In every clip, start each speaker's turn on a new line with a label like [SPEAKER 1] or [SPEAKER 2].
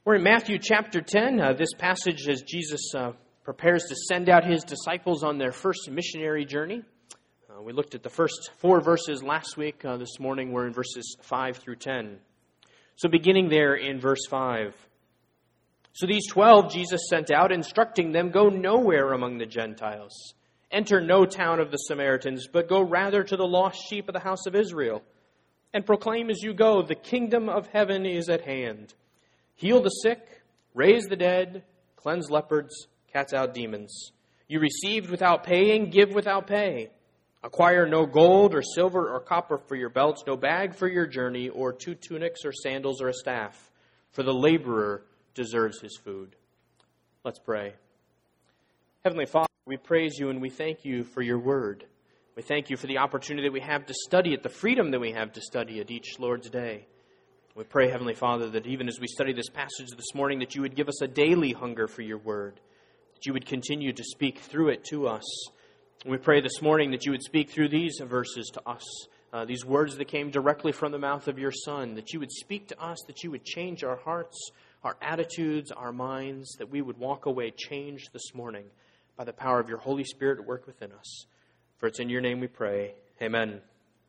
[SPEAKER 1] We're in Matthew chapter 10. This passage as Jesus prepares to send out his disciples on their first missionary journey. We looked at the first 4 verses last week. This morning we're in verses 5 through 10. So beginning there in verse 5. So these 12 Jesus sent out, instructing them, "Go nowhere among the Gentiles. Enter no town of the Samaritans, but go rather to the lost sheep of the house of Israel. And proclaim as you go, the kingdom of heaven is at hand. Heal the sick, raise the dead, cleanse leopards, cast out demons. You received without paying, give without pay. Acquire no gold or silver or copper for your belts, no bag for your journey, or 2 tunics or sandals or a staff, for the laborer deserves his food." Let's pray. Heavenly Father, we praise you and we thank you for your word. We thank you for the opportunity that we have to study it, the freedom that we have to study it each Lord's day. We pray, Heavenly Father, that even as we study this passage this morning, that you would give us a daily hunger for your word, that you would continue to speak through it to us. We pray this morning that you would speak through these verses to us, these words that came directly from the mouth of your Son, that you would speak to us, that you would change our hearts, our attitudes, our minds, that we would walk away changed this morning by the power of your Holy Spirit at work within us. For it's in your name we pray. Amen.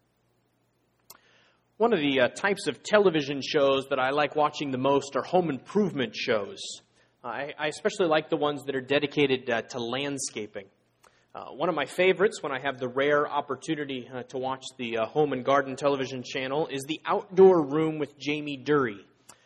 [SPEAKER 1] One of the types of television shows that I like watching the most are home improvement shows. I especially like the ones that are dedicated to landscaping. One of my favorites, when I have the rare opportunity to watch the Home and Garden television channel, is The Outdoor Room with Jamie Durie.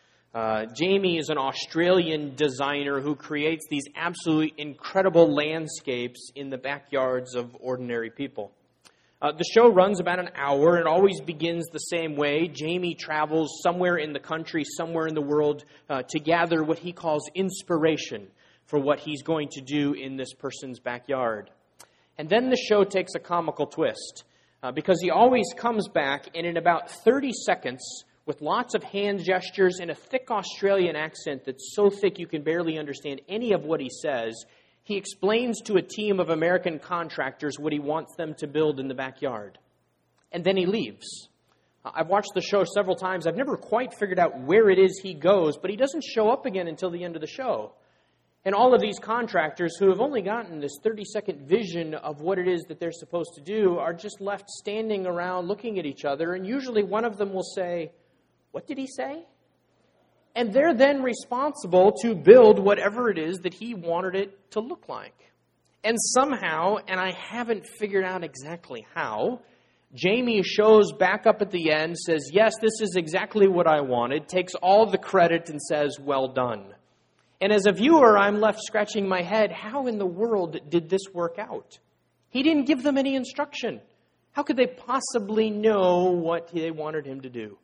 [SPEAKER 1] Jamie is an Australian designer who creates these absolutely incredible landscapes in the backyards of ordinary people. The show runs about an hour and always begins the same way. Jamie travels somewhere in the country, somewhere in the world, to gather what he calls inspiration for what he's going to do in this person's backyard. And then the show takes a comical twist, because he always comes back and in about 30 seconds, with lots of hand gestures and a thick Australian accent that's so thick you can barely understand any of what he says, he explains to a team of American contractors what he wants them to build in the backyard. And then he leaves. I've watched the show several times. I've never quite figured out where it is he goes, but he doesn't show up again until the end of the show. And all of these contractors who have only gotten this 30-second vision of what it is that they're supposed to do are just left standing around looking at each other, and usually one of them will say, "What did he say?" And they're then responsible to build whatever it is that he wanted it to look like. And somehow, and I haven't figured out exactly how, Jamie shows back up at the end, says, "Yes, this is exactly what I wanted," takes all the credit and says, "Well done." And as a viewer, I'm left scratching my head, how in the world did this work out? He didn't give them any instruction. How could they possibly know what they wanted him to do?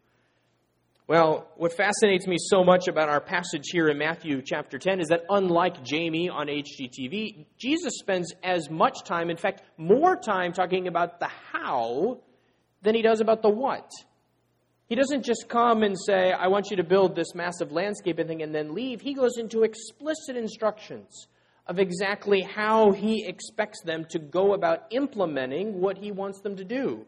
[SPEAKER 1] Well, what fascinates me so much about our passage here in Matthew chapter 10 is that unlike Jamie on HGTV, Jesus spends as much time, in fact, more time talking about the how than he does about the what. He doesn't just come and say, "I want you to build this massive landscaping thing," and then leave. He goes into explicit instructions of exactly how he expects them to go about implementing what he wants them to do.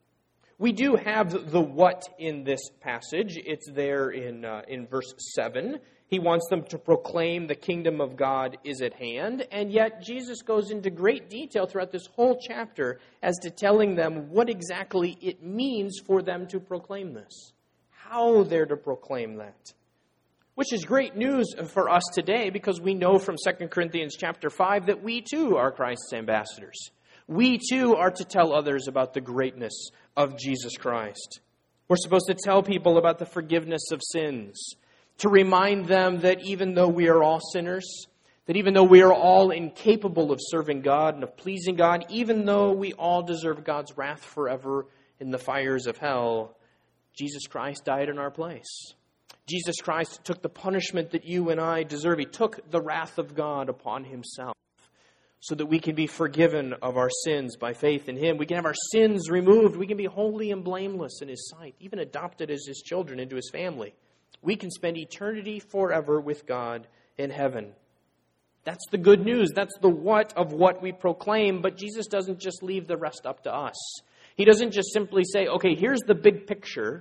[SPEAKER 1] We do have the what in this passage. It's there in verse 7. He wants them to proclaim the kingdom of God is at hand. And yet Jesus goes into great detail throughout this whole chapter as to telling them what exactly it means for them to proclaim this. How they're to proclaim that. Which is great news for us today because we know from 2 Corinthians chapter 5 that we too are Christ's ambassadors. We too are to tell others about the greatness of Jesus Christ. We're supposed to tell people about the forgiveness of sins, to remind them that even though we are all sinners, that even though we are all incapable of serving God and of pleasing God, even though we all deserve God's wrath forever in the fires of hell, Jesus Christ died in our place. Jesus Christ took the punishment that you and I deserve. He took the wrath of God upon himself, so that we can be forgiven of our sins by faith in him. We can have our sins removed. We can be holy and blameless in his sight, even adopted as his children into his family. We can spend eternity forever with God in heaven. That's the good news. That's the what of what we proclaim. But Jesus doesn't just leave the rest up to us. He doesn't just simply say, "Okay, here's the big picture.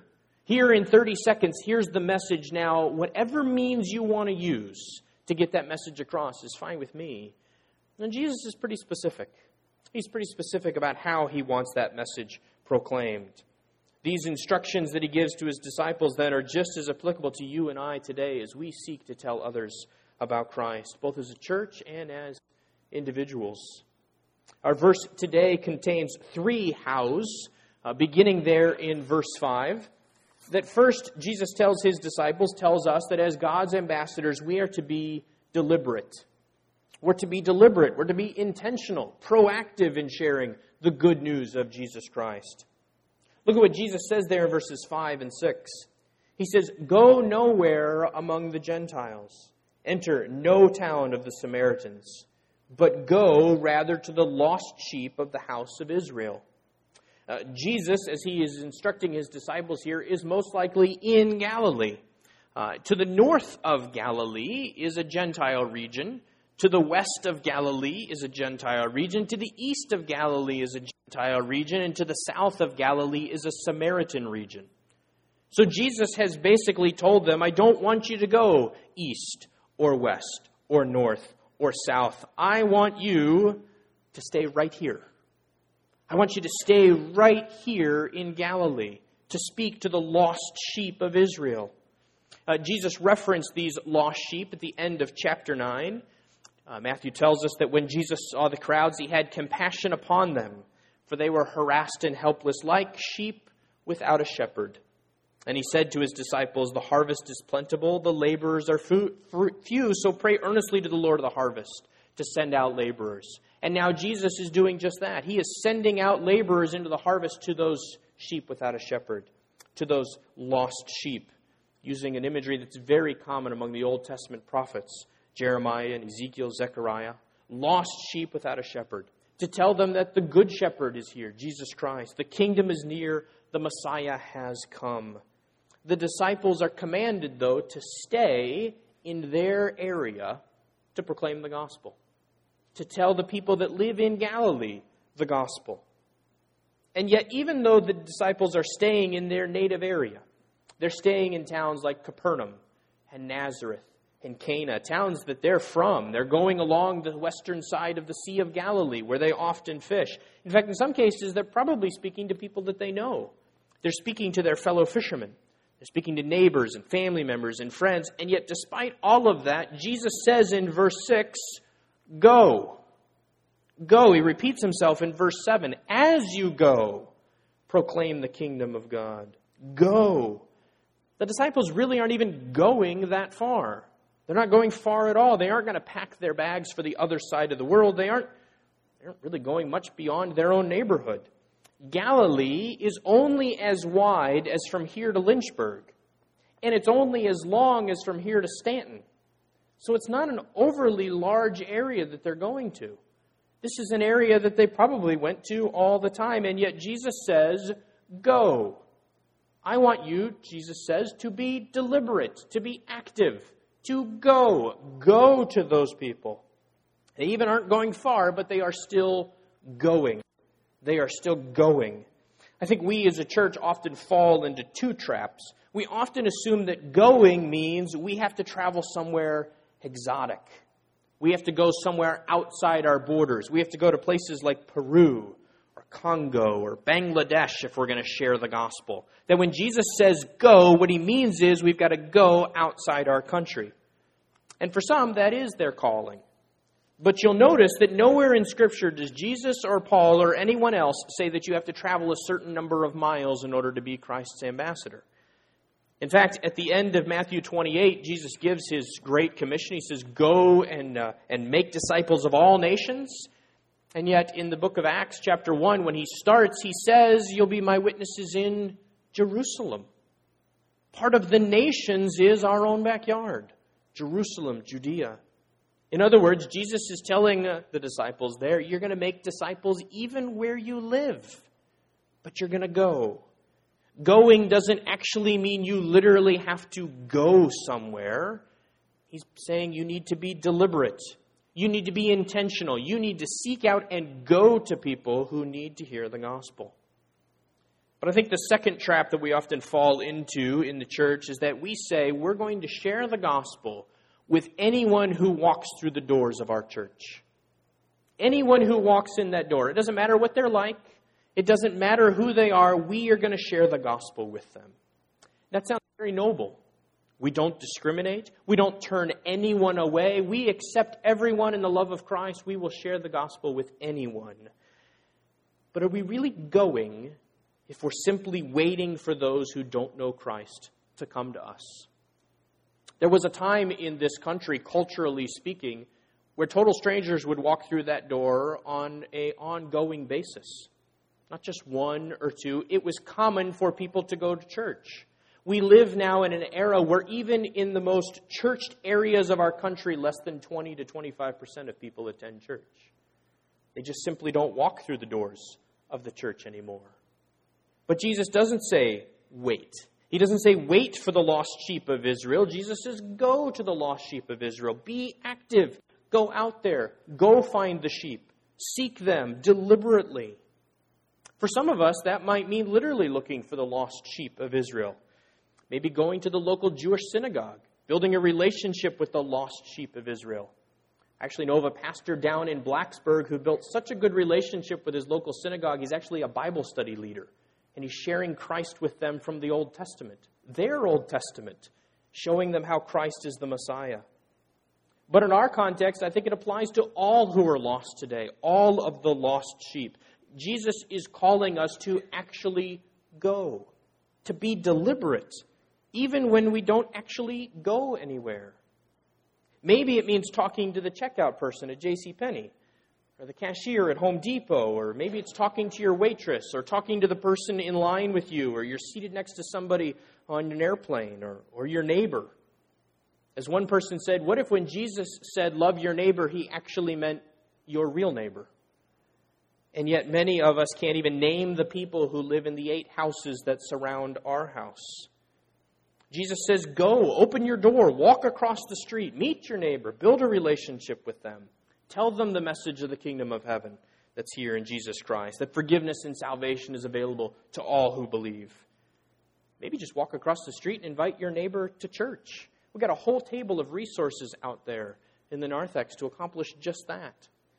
[SPEAKER 1] Here in 30 seconds, here's the message now. Whatever means you want to use to get that message across is fine with me. And Jesus is pretty specific. He's pretty specific about how he wants that message proclaimed. These instructions that he gives to his disciples then are just as applicable to you and I today as we seek to tell others about Christ, both as a church and as individuals. Our verse today contains 3 hows, beginning there in verse 5. That first, Jesus tells his disciples, tells us that as God's ambassadors, we are to be deliberate. We're to be deliberate. We're to be intentional, proactive in sharing the good news of Jesus Christ. Look at what Jesus says there in verses 5 and 6. He says, "Go nowhere among the Gentiles. Enter no town of the Samaritans, but go rather to the lost sheep of the house of Israel." Jesus, as he is instructing his disciples here, is most likely in Galilee. To the north of Galilee is a Gentile region. To the west of Galilee is a Gentile region. To the east of Galilee is a Gentile region. And to the south of Galilee is a Samaritan region. So Jesus has basically told them, I don't want you to go east or west or north or south. I want you to stay right here. I want you to stay right here in Galilee to speak to the lost sheep of Israel. Jesus referenced these lost sheep at the end of chapter 9. Matthew tells us that when Jesus saw the crowds, he had compassion upon them, for they were harassed and helpless like sheep without a shepherd. And he said to his disciples, the harvest is plentiful, the laborers are few, so pray earnestly to the Lord of the harvest to send out laborers. And now Jesus is doing just that. He is sending out laborers into the harvest to those sheep without a shepherd, to those lost sheep, using an imagery that's very common among the Old Testament prophets, Jeremiah and Ezekiel, Zechariah, lost sheep without a shepherd, to tell them that the good shepherd is here, Jesus Christ. The kingdom is near, the Messiah has come. The disciples are commanded, though, to stay in their area to proclaim the gospel, to tell the people that live in Galilee the gospel. And yet, even though the disciples are staying in their native area, they're staying in towns like Capernaum and Nazareth and Cana, towns that they're from. They're going along the western side of the Sea of Galilee, where they often fish. In fact, in some cases, they're probably speaking to people that they know. They're speaking to their fellow fishermen. They're speaking to neighbors and family members and friends. And yet, despite all of that, Jesus says in verse 6, go. Go. He repeats himself in verse 7. As you go, proclaim the kingdom of God. Go. The disciples really aren't even going that far. They're not going far at all. They aren't going to pack their bags for the other side of the world. They aren't really going much beyond their own neighborhood. Galilee is only as wide as from here to Lynchburg, and it's only as long as from here to Stanton. So it's not an overly large area that they're going to. This is an area that they probably went to all the time, and yet Jesus says, go. I want you, Jesus says, to be deliberate, to be active, to go. Go to those people. They even aren't going far, but they are still going. They are still going. I think we as a church often fall into 2 traps. We often assume that going means we have to travel somewhere exotic. We have to go somewhere outside our borders. We have to go to places like Peru or Congo or Bangladesh if we're going to share the gospel. That when Jesus says go, what he means is we've got to go outside our country. And for some, that is their calling. But you'll notice that nowhere in Scripture does Jesus or Paul or anyone else say that you have to travel a certain number of miles in order to be Christ's ambassador. In fact, at the end of Matthew 28, Jesus gives his great commission. He says, go and make disciples of all nations. And yet in the book of Acts, chapter 1, when he starts, he says, you'll be my witnesses in Jerusalem. Part of the nations is our own backyard. Jerusalem, Judea. In other words, Jesus is telling the disciples there, you're going to make disciples even where you live, but you're going to go. Going doesn't actually mean you literally have to go somewhere. He's saying you need to be deliberate. You need to be intentional. You need to seek out and go to people who need to hear the gospel. But I think the second trap that we often fall into in the church is that we say we're going to share the gospel with anyone who walks through the doors of our church. Anyone who walks in that door. It doesn't matter what they're like. It doesn't matter who they are. We are going to share the gospel with them. That sounds very noble. We don't discriminate. We don't turn anyone away. We accept everyone in the love of Christ. We will share the gospel with anyone. But are we really going if we're simply waiting for those who don't know Christ to come to us? There was a time in this country, culturally speaking, where total strangers would walk through that door on an ongoing basis. Not just one or two. It was common for people to go to church. We live now in an era where even in the most churched areas of our country, less than 20 to 25% of people attend church. They just simply don't walk through the doors of the church anymore. But Jesus doesn't say, wait. He doesn't say, wait for the lost sheep of Israel. Jesus says, go to the lost sheep of Israel. Be active. Go out there. Go find the sheep. Seek them deliberately. For some of us, that might mean literally looking for the lost sheep of Israel. Maybe going to the local Jewish synagogue, building a relationship with the lost sheep of Israel. I actually know of a pastor down in Blacksburg who built such a good relationship with his local synagogue. He's actually a Bible study leader. And he's sharing Christ with them from the Old Testament, their Old Testament, showing them how Christ is the Messiah. But in our context, I think it applies to all who are lost today, all of the lost sheep. Jesus is calling us to actually go, to be deliberate, even when we don't actually go anywhere. Maybe it means talking to the checkout person at JCPenney, or the cashier at Home Depot, or maybe it's talking to your waitress, or talking to the person in line with you, or you're seated next to somebody on an airplane, or your neighbor. As one person said, what if when Jesus said, love your neighbor, he actually meant your real neighbor? And yet many of us can't even name the people who live in the 8 houses that surround our house. Jesus says, go, open your door, walk across the street, meet your neighbor, build a relationship with them. Tell them the message of the kingdom of heaven that's here in Jesus Christ, that forgiveness and salvation is available to all who believe. Maybe just walk across the street and invite your neighbor to church. We've got a whole table of resources out there in the narthex to accomplish just that.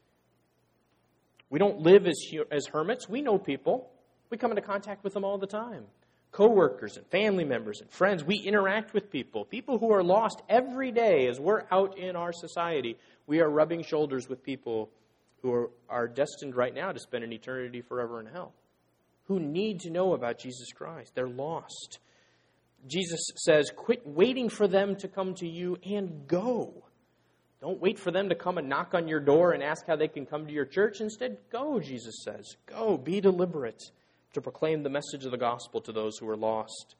[SPEAKER 1] We don't live as hermits. We know people. We come into contact with them all the time. Co-workers and family members and friends. We interact with people. People who are lost every day as we're out in our society. We are rubbing shoulders with people who are destined right now to spend an eternity forever in hell. Who need to know about Jesus Christ. They're lost. Jesus says, quit waiting for them to come to you and go. Don't wait for them to come and knock on your door and ask how they can come to your church. Instead, go, Jesus says. Go, be deliberate to proclaim the message of the gospel to those who are lost.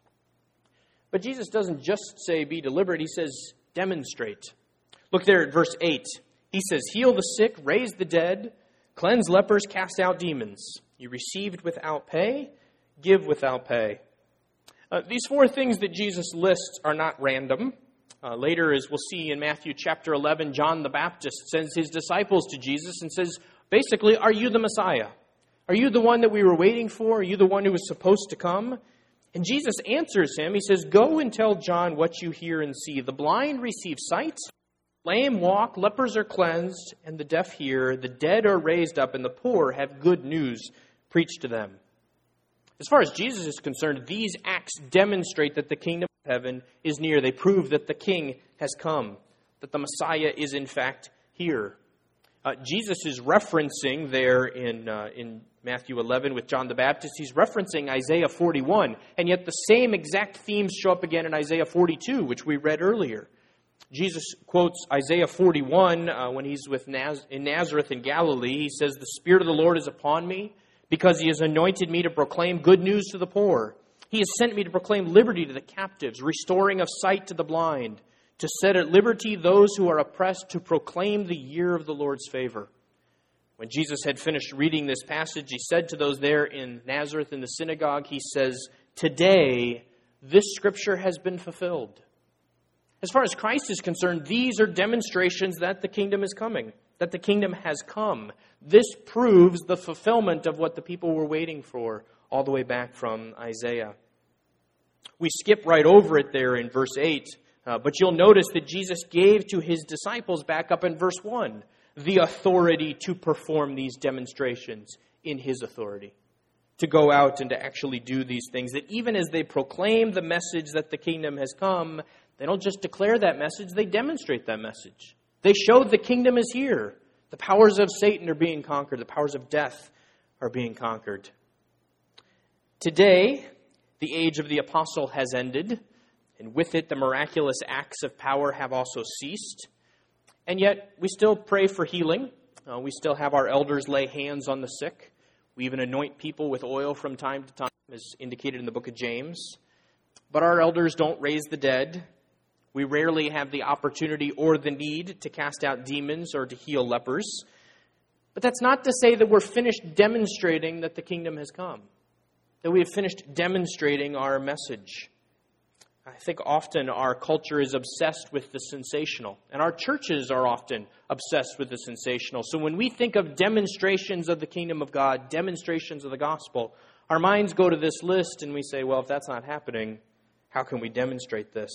[SPEAKER 1] But Jesus doesn't just say be deliberate. He says demonstrate. Look there at verse 8. He says, heal the sick, raise the dead, cleanse lepers, cast out demons. You received without pay, give without pay. These 4 things that Jesus lists are not random. Later, as we'll see in Matthew chapter 11, John the Baptist sends his disciples to Jesus and says, basically, are you the Messiah? Are you the one that we were waiting for? Are you the one who was supposed to come? And Jesus answers him. He says, go and tell John what you hear and see. The blind receive sight, lame walk, lepers are cleansed, and the deaf hear. The dead are raised up, and the poor have good news preached to them. As far as Jesus is concerned, these acts demonstrate that the kingdom of heaven is near. They prove that the king has come, that the Messiah is in fact here. Jesus is referencing there in Matthew 11 with John the Baptist, he's referencing Isaiah 41, and yet the same exact themes show up again in Isaiah 42, which we read earlier. Jesus quotes Isaiah 41 when he's in Nazareth in Galilee. He says, the Spirit of the Lord is upon me, because he has anointed me to proclaim good news to the poor. He has sent me to proclaim liberty to the captives, restoring of sight to the blind, to set at liberty those who are oppressed, to proclaim the year of the Lord's favor. When Jesus had finished reading this passage, he said to those there in Nazareth in the synagogue, he says, today this scripture has been fulfilled. As far as Christ is concerned, these are demonstrations that the kingdom is coming, that the kingdom has come. This proves the fulfillment of what the people were waiting for all the way back from Isaiah. We skip right over it there in verse 8, but you'll notice that Jesus gave to his disciples back up in verse 1 the authority to perform these demonstrations in his authority, to go out and to actually do these things, that even as they proclaim the message that the kingdom has come, they don't just declare that message, they demonstrate that message. They show the kingdom is here. The powers of Satan are being conquered. The powers of death are being conquered. Today, the age of the apostle has ended, and with it the miraculous acts of power have also ceased. And yet, we still pray for healing. We still have our elders lay hands on the sick. We even anoint people with oil from time to time, as indicated in the book of James. But our elders don't raise the dead. We rarely have the opportunity or the need to cast out demons or to heal lepers. But that's not to say that we're finished demonstrating that the kingdom has come, that we have finished demonstrating our message. I think often our culture is obsessed with the sensational, and our churches are often obsessed with the sensational. So when we think of demonstrations of the kingdom of God, demonstrations of the gospel, our minds go to this list and we say, well, if that's not happening, how can we demonstrate this?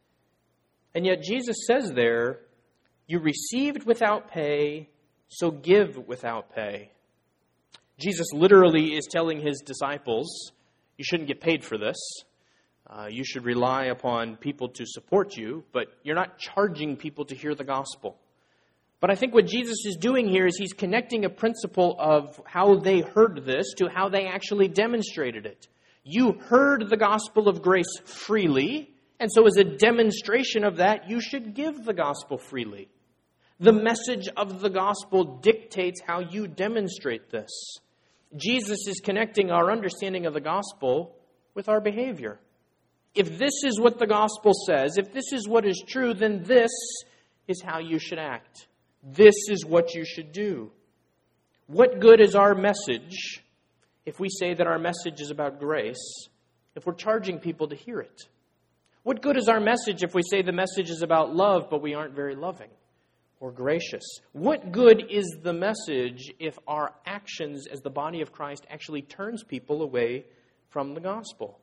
[SPEAKER 1] And yet Jesus says there, you received without pay, so give without pay. Jesus literally is telling his disciples, you shouldn't get paid for this. You should rely upon people to support you, but you're not charging people to hear the gospel. But I think what Jesus is doing here is he's connecting a principle of how they heard this to how they actually demonstrated it. You heard the gospel of grace freely, and so as a demonstration of that, you should give the gospel freely. The message of the gospel dictates how you demonstrate this. Jesus is connecting our understanding of the gospel with our behavior. If this is what the gospel says, if this is what is true, then this is how you should act. This is what you should do. What good is our message if we say that our message is about grace, if we're charging people to hear it? What good is our message if we say the message is about love, but we aren't very loving or gracious? What good is the message if our actions as the body of Christ actually turns people away from the gospel?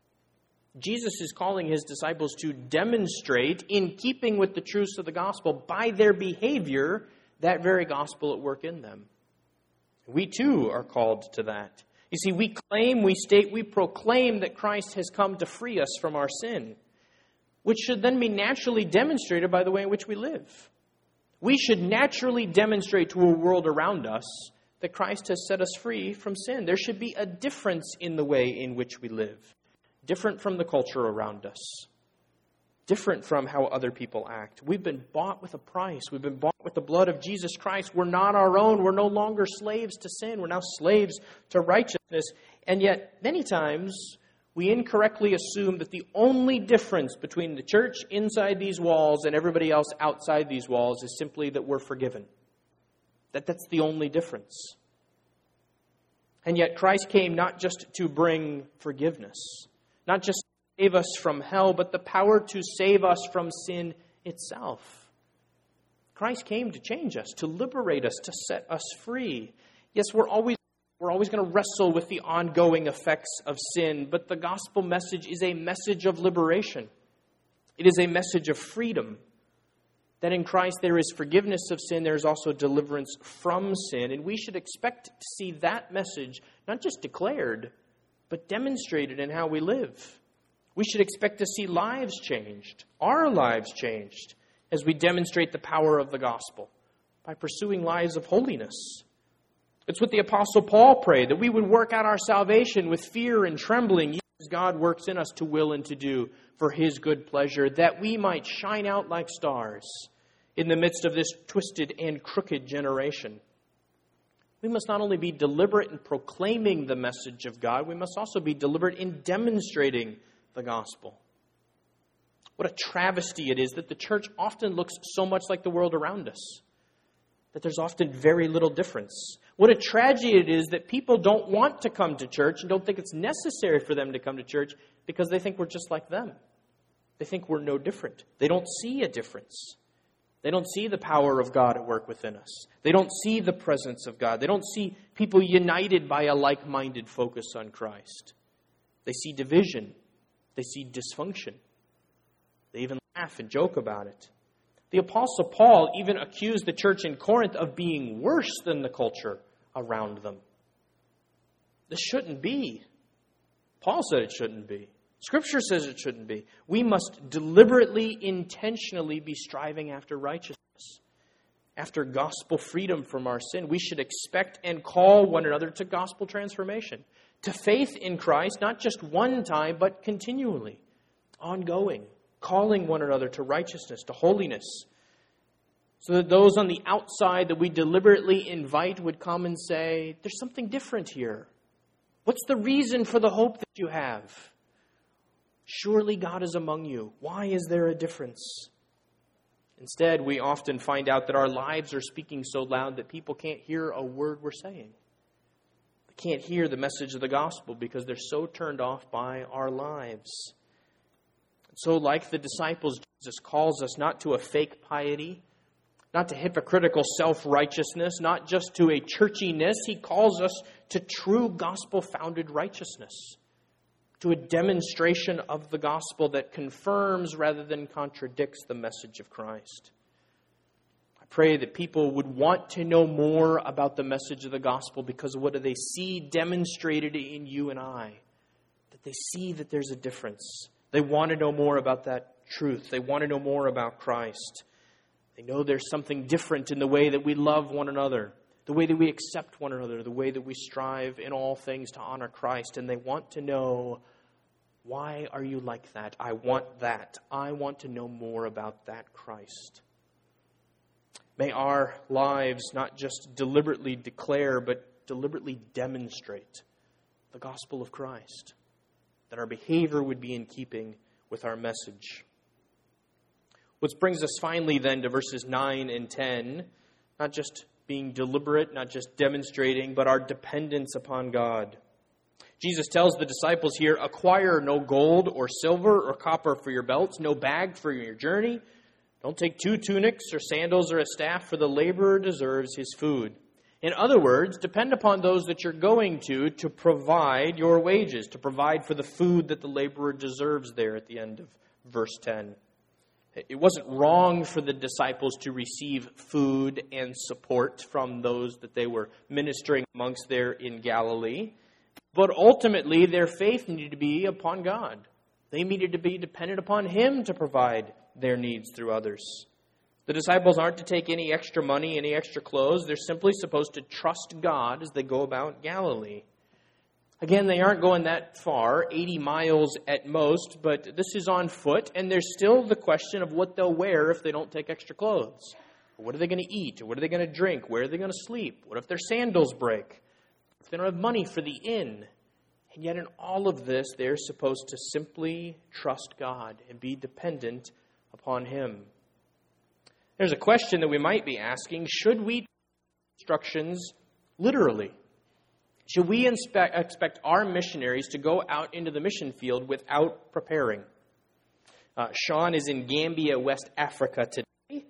[SPEAKER 1] Jesus is calling his disciples to demonstrate, in keeping with the truths of the gospel, by their behavior, that very gospel at work in them. We too are called to that. You see, we claim, we state, we proclaim that Christ has come to free us from our sin, which should then be naturally demonstrated by the way in which we live. We should naturally demonstrate to a world around us that Christ has set us free from sin. There should be a difference in the way in which we live. Different from the culture around us. Different from how other people act. We've been bought with a price. We've been bought with the blood of Jesus Christ. We're not our own. We're no longer slaves to sin. We're now slaves to righteousness. And yet, many times, we incorrectly assume that the only difference between the church inside these walls and everybody else outside these walls is simply that we're forgiven. That's the only difference. And yet, Christ came not just to bring forgiveness, not just to save us from hell, but the power to save us from sin itself. Christ came to change us, to liberate us, to set us free. Yes, we're always going to wrestle with the ongoing effects of sin, but the gospel message is a message of liberation. It is a message of freedom. That in Christ there is forgiveness of sin, there is also deliverance from sin, and we should expect to see that message not just declared, but demonstrated in how we live. We should expect to see lives changed, our lives changed, as we demonstrate the power of the gospel by pursuing lives of holiness. It's what the Apostle Paul prayed, that we would work out our salvation with fear and trembling, as God works in us to will and to do for his good pleasure, that we might shine out like stars in the midst of this twisted and crooked generation. We must not only be deliberate in proclaiming the message of God, we must also be deliberate in demonstrating the gospel. What a travesty it is that the church often looks so much like the world around us, that there's often very little difference. What a tragedy it is that people don't want to come to church and don't think it's necessary for them to come to church because they think we're just like them. They think we're no different. They don't see a difference. They don't see the power of God at work within us. They don't see the presence of God. They don't see people united by a like-minded focus on Christ. They see division. They see dysfunction. They even laugh and joke about it. The Apostle Paul even accused the church in Corinth of being worse than the culture around them. This shouldn't be. Paul said it shouldn't be. Scripture says it shouldn't be. We must deliberately, intentionally be striving after righteousness, after gospel freedom from our sin. We should expect and call one another to gospel transformation, to faith in Christ, not just one time, but continually, ongoing, calling one another to righteousness, to holiness, so that those on the outside that we deliberately invite would come and say, there's something different here. What's the reason for the hope that you have? Surely God is among you. Why is there a difference? Instead, we often find out that our lives are speaking so loud that people can't hear a word we're saying. They can't hear the message of the gospel because they're so turned off by our lives. So like the disciples, Jesus calls us not to a fake piety, not to hypocritical self-righteousness, not just to a churchiness. He calls us to true gospel-founded righteousness, to a demonstration of the gospel that confirms rather than contradicts the message of Christ. I pray that people would want to know more about the message of the gospel because what do they see demonstrated in you and I? That they see that there's a difference. They want to know more about that truth. They want to know more about Christ. They know there's something different in the way that we love one another, the way that we accept one another, the way that we strive in all things to honor Christ. And they want to know, why are you like that? I want that. I want to know more about that Christ. May our lives not just deliberately declare, but deliberately demonstrate the gospel of Christ, that our behavior would be in keeping with our message. Which brings us finally then to verses 9 and 10, not just being deliberate, not just demonstrating, but our dependence upon God. Jesus tells the disciples here, acquire no gold or silver or copper for your belts, no bag for your journey. Don't take 2 tunics or sandals or a staff, for the laborer deserves his food. In other words, depend upon those that you're going to provide your wages, to provide for the food that the laborer deserves there at the end of verse 10. It wasn't wrong for the disciples to receive food and support from those that they were ministering amongst there in Galilee. But ultimately, their faith needed to be upon God. They needed to be dependent upon Him to provide their needs through others. The disciples aren't to take any extra money, any extra clothes. They're simply supposed to trust God as they go about Galilee. Again, they aren't going that far, 80 miles at most, but this is on foot, and there's still the question of what they'll wear if they don't take extra clothes. What are they going to eat? What are they going to drink? Where are they going to sleep? What if their sandals break? If they don't have money for the inn? And yet in all of this, they're supposed to simply trust God and be dependent upon Him. There's a question that we might be asking, should we take instructions literally? Should we expect our missionaries to go out into the mission field without preparing? Sean is in Gambia, West Africa today,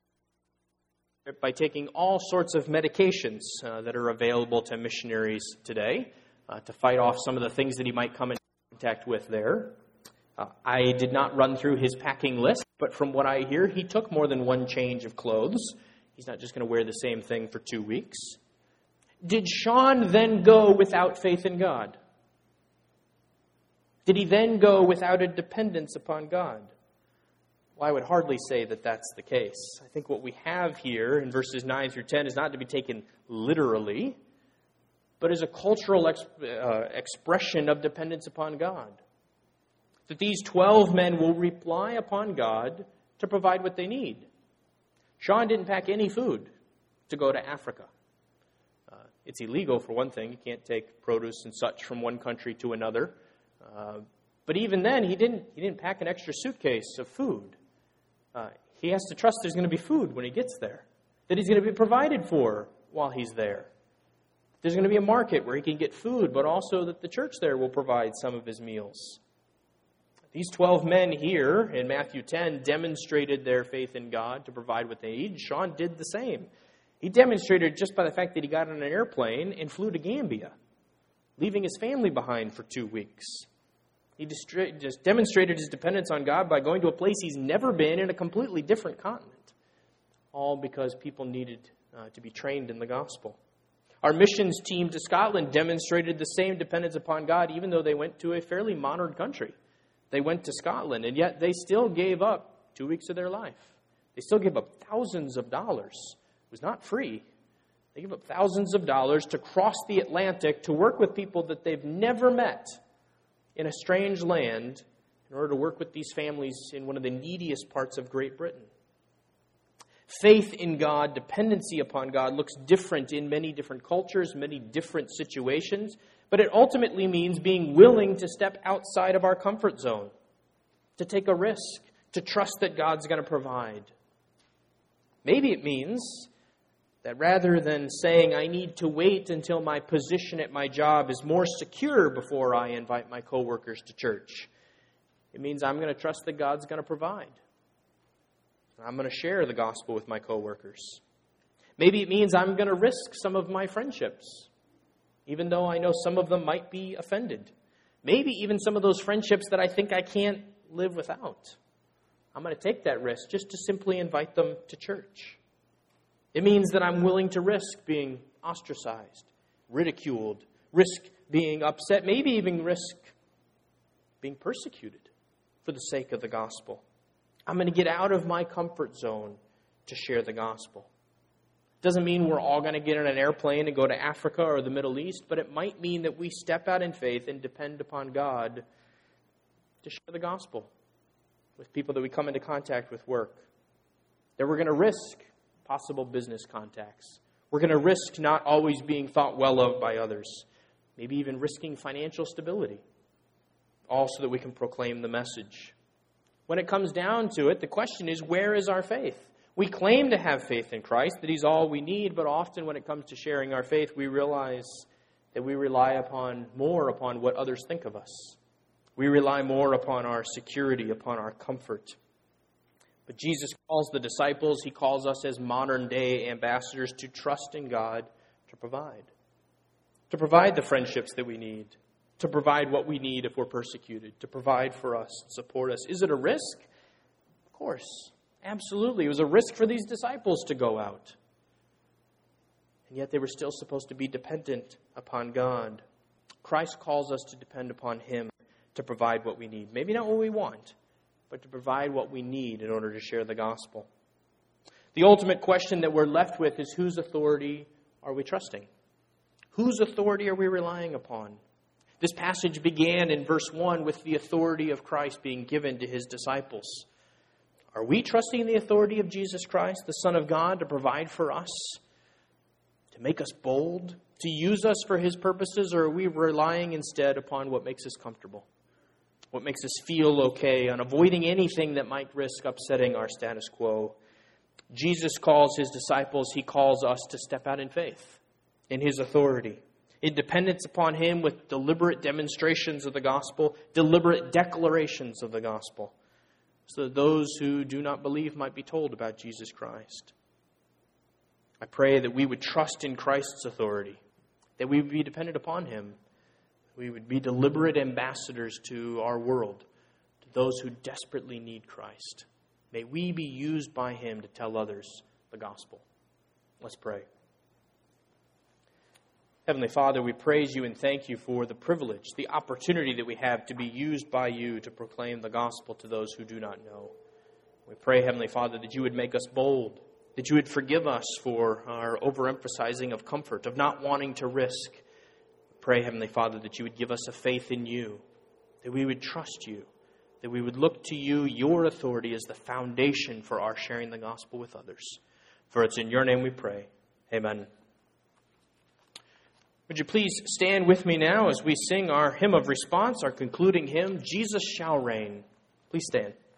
[SPEAKER 1] by taking all sorts of medications that are available to missionaries today to fight off some of the things that he might come in contact with there. I did not run through his packing list, but from what I hear, he took more than one change of clothes. He's not just going to wear the same thing for 2 weeks. Did Sean then go without faith in God? Did he then go without a dependence upon God? Well, I would hardly say that that's the case. I think what we have here in verses 9 through 10 is not to be taken literally, but as a cultural expression of dependence upon God. That these 12 men will rely upon God to provide what they need. Sean didn't pack any food to go to Africa. It's illegal, for one thing. You can't take produce and such from one country to another. But even then, he didn't pack an extra suitcase of food. He has to trust there's going to be food when he gets there, that he's going to be provided for while he's there. There's going to be a market where he can get food, but also that the church there will provide some of his meals. These 12 men here in Matthew 10 demonstrated their faith in God to provide what they need. Sean did the same. He demonstrated just by the fact that he got on an airplane and flew to Gambia, leaving his family behind for 2 weeks. He just demonstrated his dependence on God by going to a place he's never been in a completely different continent, all because people needed to be trained in the gospel. Our missions team to Scotland demonstrated the same dependence upon God, even though they went to a fairly modern country. They went to Scotland, and yet they still gave up 2 weeks of their life. They still gave up thousands of dollars. It was not free. They gave up thousands of dollars to cross the Atlantic to work with people that they've never met in a strange land in order to work with these families in one of the neediest parts of Great Britain. Faith in God, dependency upon God, looks different in many different cultures, many different situations, but it ultimately means being willing to step outside of our comfort zone, to take a risk, to trust that God's going to provide. Maybe it means that rather than saying, I need to wait until my position at my job is more secure before I invite my coworkers to church, it means I'm going to trust that God's going to provide. I'm going to share the gospel with my coworkers. Maybe it means I'm going to risk some of my friendships, even though I know some of them might be offended. Maybe even some of those friendships that I think I can't live without. I'm going to take that risk just to simply invite them to church. It means that I'm willing to risk being ostracized, ridiculed, risk being upset, maybe even risk being persecuted for the sake of the gospel. I'm going to get out of my comfort zone to share the gospel. Doesn't mean we're all going to get on an airplane and go to Africa or the Middle East, but it might mean that we step out in faith and depend upon God to share the gospel with people that we come into contact with work. That we're going to risk possible business contacts. We're going to risk not always being thought well of by others. Maybe even risking financial stability. All so that we can proclaim the message. When it comes down to it, the question is, where is our faith? We claim to have faith in Christ, that He's all we need, but often when it comes to sharing our faith, we realize that we rely more upon what others think of us. We rely more upon our security, upon our comfort. But Jesus calls the disciples, He calls us as modern-day ambassadors to trust in God to provide. To provide the friendships that we need. To provide what we need if we're persecuted. To provide for us, support us. Is it a risk? Of course. Absolutely. It was a risk for these disciples to go out. And yet they were still supposed to be dependent upon God. Christ calls us to depend upon Him to provide what we need. Maybe not what we want, but to provide what we need in order to share the gospel. The ultimate question that we're left with is, whose authority are we trusting? Whose authority are we relying upon? This passage began in verse 1 with the authority of Christ being given to His disciples. Are we trusting the authority of Jesus Christ, the Son of God, to provide for us, to make us bold, to use us for His purposes, or are we relying instead upon what makes us comfortable, what makes us feel okay, on avoiding anything that might risk upsetting our status quo? Jesus calls His disciples, He calls us to step out in faith, in His authority, in dependence upon Him with deliberate demonstrations of the gospel, deliberate declarations of the gospel, so that those who do not believe might be told about Jesus Christ. I pray that we would trust in Christ's authority, that we would be dependent upon Him, we would be deliberate ambassadors to our world, to those who desperately need Christ. May we be used by Him to tell others the gospel. Let's pray. Heavenly Father, we praise You and thank You for the privilege, the opportunity that we have to be used by You to proclaim the gospel to those who do not know. We pray, Heavenly Father, that You would make us bold, that You would forgive us for our overemphasizing of comfort, of not wanting to risk. We pray, Heavenly Father, that You would give us a faith in You, that we would trust You, that we would look to You, Your authority, as the foundation for our sharing the gospel with others. For it's in Your name we pray. Amen. Would you please stand with me now as we sing our hymn of response, our concluding hymn, Jesus Shall Reign. Please stand.